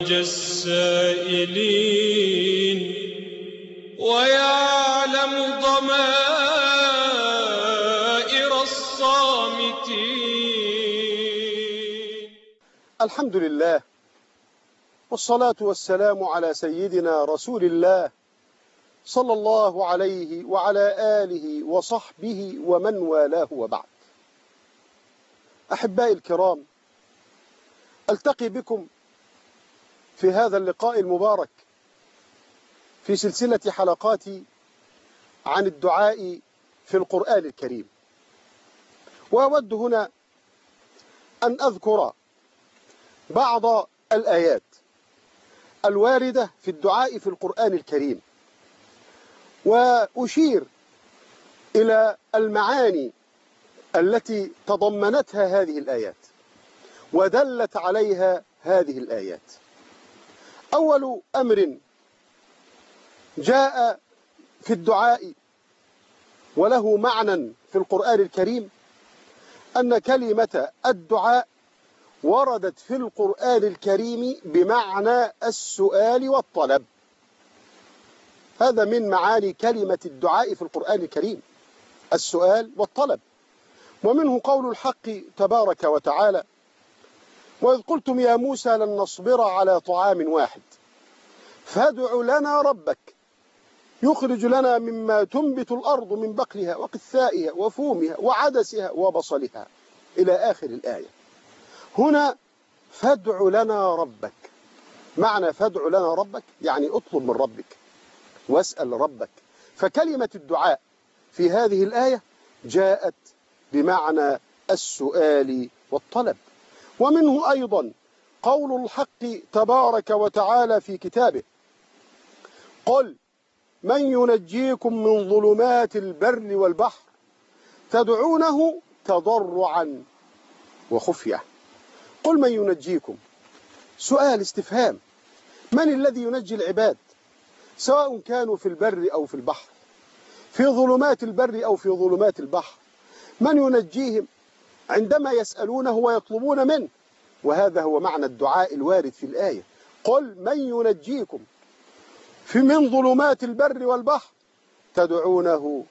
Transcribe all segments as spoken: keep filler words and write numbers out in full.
السائلين ويعلم ضمائر الصامتين. الحمد لله والصلاة والسلام على سيدنا رسول الله صلى الله عليه وعلى آله وصحبه ومن والاه وبعد. أحبائي الكرام، ألتقي بكم في هذا اللقاء المبارك في سلسلة حلقات عن الدعاء في القرآن الكريم، وأود هنا أن أذكر بعض الآيات الواردة في الدعاء في القرآن الكريم، وأشير إلى المعاني التي تضمنتها هذه الآيات ودلت عليها هذه الآيات. أول أمر جاء في الدعاء وله معنى في القرآن الكريم أن كلمة الدعاء وردت في القرآن الكريم بمعنى السؤال والطلب. هذا من معاني كلمة الدعاء في القرآن الكريم، السؤال والطلب. ومنه قول الحق تبارك وتعالى: وإذ قلتم يا موسى لن نصبر على طعام واحد فادع لنا ربك يخرج لنا مما تنبت الأرض من بقلها وقثائها وفومها وعدسها وبصلها إلى آخر الآية. هنا فادع لنا ربك، معنى فادع لنا ربك يعني اطلب من ربك واسأل ربك. فكلمة الدعاء في هذه الآية جاءت بمعنى السؤال والطلب. ومنه أيضا قول الحق تبارك وتعالى في كتابه: قل من ينجيكم من ظلمات البر والبحر تدعونه تضرعا وخفية. قل من ينجيكم، سؤال استفهام، من الذي ينجي العباد سواء كانوا في البر أو في البحر، في ظلمات البر أو في ظلمات البحر؟ من ينجيهم عندما يسألونه ويطلبون منه؟ وهذا هو معنى الدعاء الوارد في الآية: قل من ينجيكم في من ظلمات البر والبحر تدعونه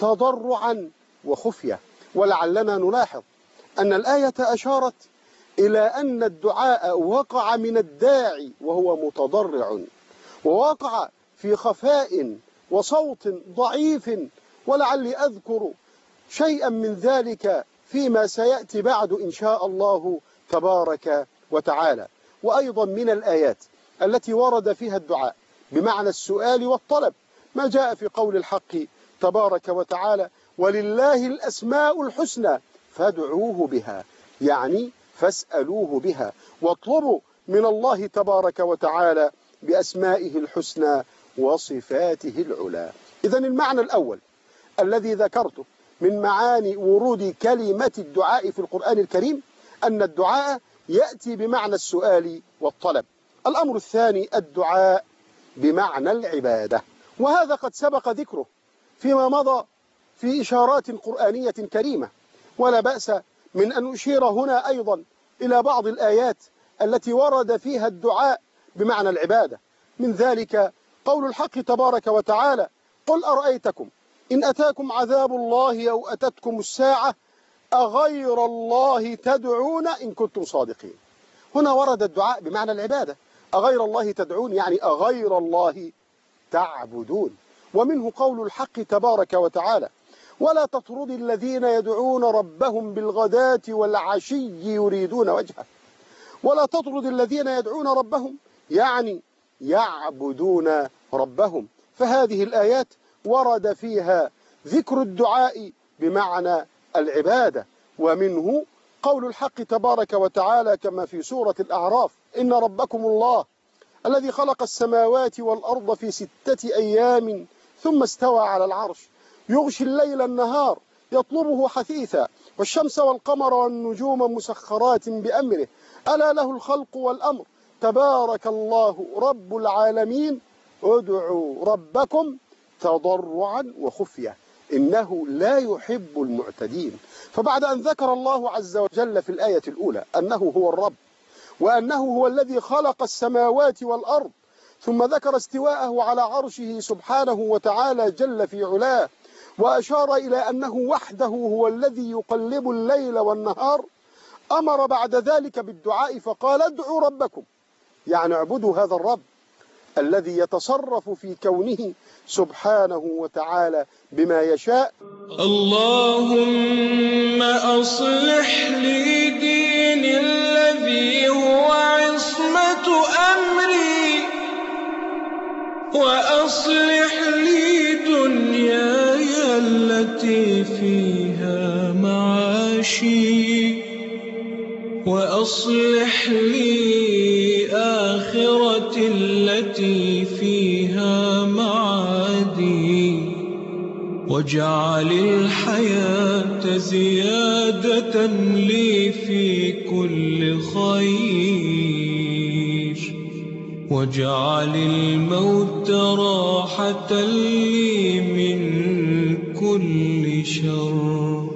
تضرعا وخفية. ولعلنا نلاحظ أن الآية أشارت إلى أن الدعاء وقع من الداعي وهو متضرع، ووقع في خفاء وصوت ضعيف، ولعلي أذكر شيئا من ذلك فيما سيأتي بعد إن شاء الله تبارك وتعالى. وأيضا من الآيات التي ورد فيها الدعاء بمعنى السؤال والطلب ما جاء في قول الحق تبارك وتعالى: ولله الأسماء الحسنى فادعوه بها، يعني فاسألوه بها واطلبوا من الله تبارك وتعالى بأسمائه الحسنى وصفاته العلى. إذن المعنى الأول الذي ذكرته من معاني ورود كلمة الدعاء في القرآن الكريم أن الدعاء يأتي بمعنى السؤال والطلب. الأمر الثاني الدعاء بمعنى العبادة، وهذا قد سبق ذكره فيما مضى في إشارات قرآنية كريمة، ولا بأس من أن أشير هنا أيضا إلى بعض الآيات التي ورد فيها الدعاء بمعنى العبادة. من ذلك قول الحق تبارك وتعالى: قل أرأيتكم إن أتاكم عذاب الله أو أتتكم الساعة أغير الله تدعون إن كنتم صادقين. هنا ورد الدعاء بمعنى العبادة، أغير الله تدعون يعني أغير الله تعبدون. ومنه قول الحق تبارك وتعالى: ولا تطرد الذين يدعون ربهم بالغداة والعشي يريدون وجهه. ولا تطرد الذين يدعون ربهم يعني يعبدون ربهم. فهذه الآيات ورد فيها ذكر الدعاء بمعنى العبادة. ومنه قول الحق تبارك وتعالى كما في سورة الأعراف: إن ربكم الله الذي خلق السماوات والأرض في ستة أيام ثم استوى على العرش يغشي الليل النهار يطلبه حثيثا والشمس والقمر والنجوم مسخرات بأمره ألا له الخلق والأمر تبارك الله رب العالمين ادعوا ربكم تضرعا وخفية إنه لا يحب المعتدين. فبعد أن ذكر الله عز وجل في الآية الأولى أنه هو الرب وأنه هو الذي خلق السماوات والأرض، ثم ذكر استواءه على عرشه سبحانه وتعالى جل في علاه، وأشار إلى أنه وحده هو الذي يقلب الليل والنهار، أمر بعد ذلك بالدعاء فقال ادعوا ربكم، يعني اعبدوا هذا الرب الذي يتصرف في كونه سبحانه وتعالى بما يشاء. اللهم أصلح لي ديني الذي هو عصمة أمري، وأصلح لي دنياي التي فيها معاشي، وأصلح لي آخرتي التي فيها معادي، واجعل الحياة زيادة لي في كل خير، واجعل الموت راحة لي من كل شر.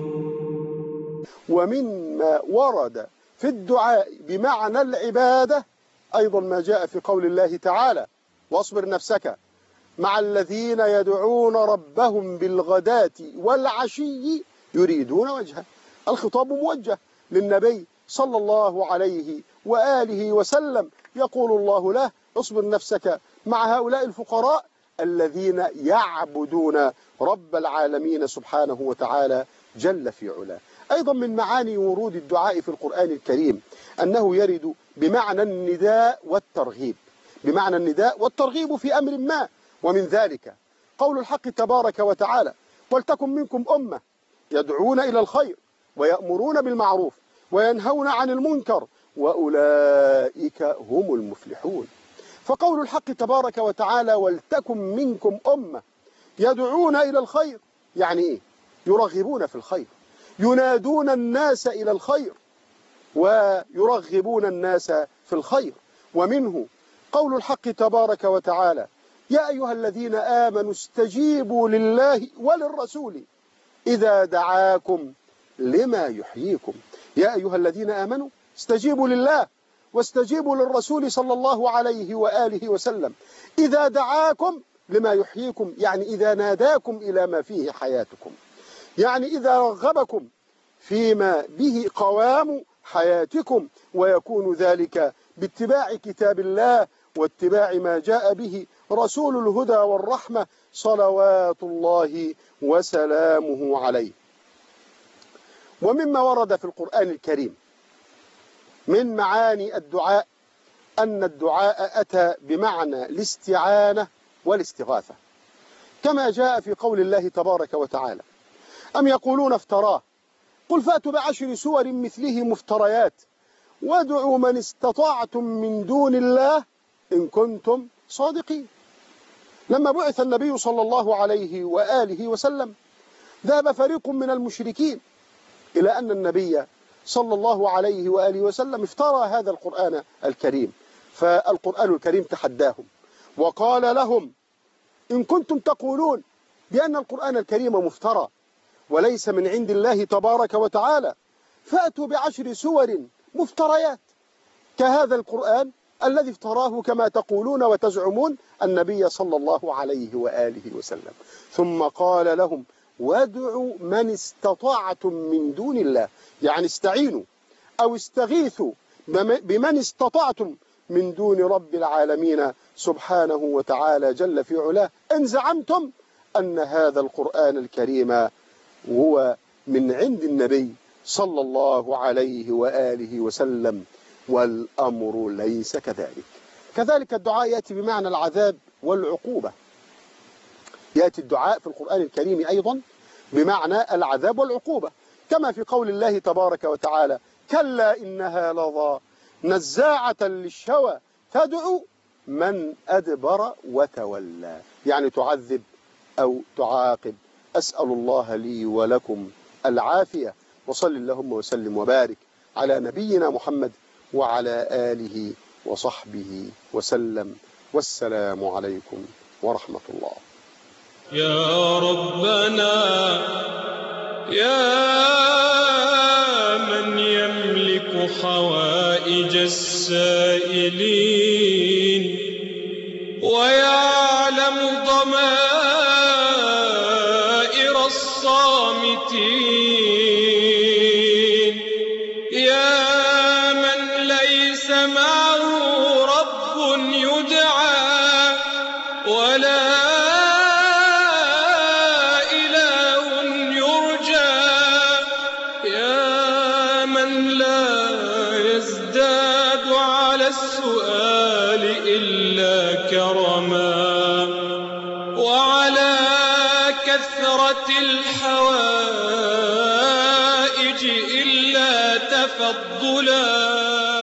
ومما ورد في الدعاء بمعنى العبادة أيضا ما جاء في قول الله تعالى: واصبر نفسك مع الذين يدعون ربهم بالغداة والعشي يريدون وجهه. الخطاب موجه للنبي صلى الله عليه وآله وسلم، يقول الله له: اصبر نفسك مع هؤلاء الفقراء الذين يعبدون رب العالمين سبحانه وتعالى جل في علاه. أيضا من معاني ورود الدعاء في القرآن الكريم أنه يرد بمعنى النداء والترغيب، بمعنى النداء والترغيب في أمر ما، ومن ذلك قول الحق تبارك وتعالى: ولتكن منكم أمة يدعون إلى الخير ويأمرون بالمعروف وينهون عن المنكر وأولئك هم المفلحون. فقول الحق تبارك وتعالى: ولتكن منكم أمة يدعون إلى الخير، يعني إيه؟ يرغبون في الخير، ينادون الناس إلى الخير ويرغبون الناس في الخير. ومنه قول الحق تبارك وتعالى: يا أيها الذين آمنوا استجيبوا لله وللرسول إذا دعاكم لما يحييكم. يا أيها الذين آمنوا استجيبوا لله واستجيبوا للرسول صلى الله عليه وآله وسلم إذا دعاكم لما يحييكم، يعني إذا ناداكم إلى ما فيه حياتكم، يعني إذا رغبكم فيما به قوام حياتكم، ويكون ذلك باتباع كتاب الله واتباع ما جاء به رسول الهدى والرحمة صلوات الله وسلامه عليه. ومما ورد في القرآن الكريم من معاني الدعاء أن الدعاء أتى بمعنى الاستعانة والاستغاثة، كما جاء في قول الله تبارك وتعالى: أم يقولون افتراه قل فأتوا بعشر سور مثله مفتريات وادعوا من استطعتم من دون الله إن كنتم صادقين. لما بعث النبي صلى الله عليه وآله وسلم ذهب فريق من المشركين إلى أن النبي صلى الله عليه وآله وسلم افترى هذا القرآن الكريم، فالقرآن الكريم تحداهم وقال لهم: إن كنتم تقولون بأن القرآن الكريم مفترى وليس من عند الله تبارك وتعالى فأتوا بعشر سور مفتريات كهذا القرآن الذي افتراه كما تقولون وتزعمون النبي صلى الله عليه وآله وسلم. ثم قال لهم: وادعوا من استطعتم من دون الله، يعني استعينوا أو استغيثوا بمن استطعتم من دون رب العالمين سبحانه وتعالى جل في علاه، إن زعمتم أن هذا القرآن الكريم هو من عند النبي صلى الله عليه وآله وسلم، والأمر ليس كذلك. كذلك الدعاء يأتي بمعنى العذاب والعقوبة، يأتي الدعاء في القرآن الكريم أيضا بمعنى العذاب والعقوبة، كما في قول الله تبارك وتعالى: كلا إنها لظى نزاعة للشوى تدعو من أدبر وتولى، يعني تعذب أو تعاقب. أسأل الله لي ولكم العافية، وصل اللهم وسلم وبارك على نبينا محمد وعلى آله وصحبه وسلم، والسلام عليكم ورحمة الله. يا ربنا يا من يملك حوائج السائلين ويعلم ضمائر الصامتين. يا من ليس معه رب يدعى ولا إله يرجى، يا من لا يزداد على السؤال إلا كرما وعلى كثرة الحوائج إلا تفضلا.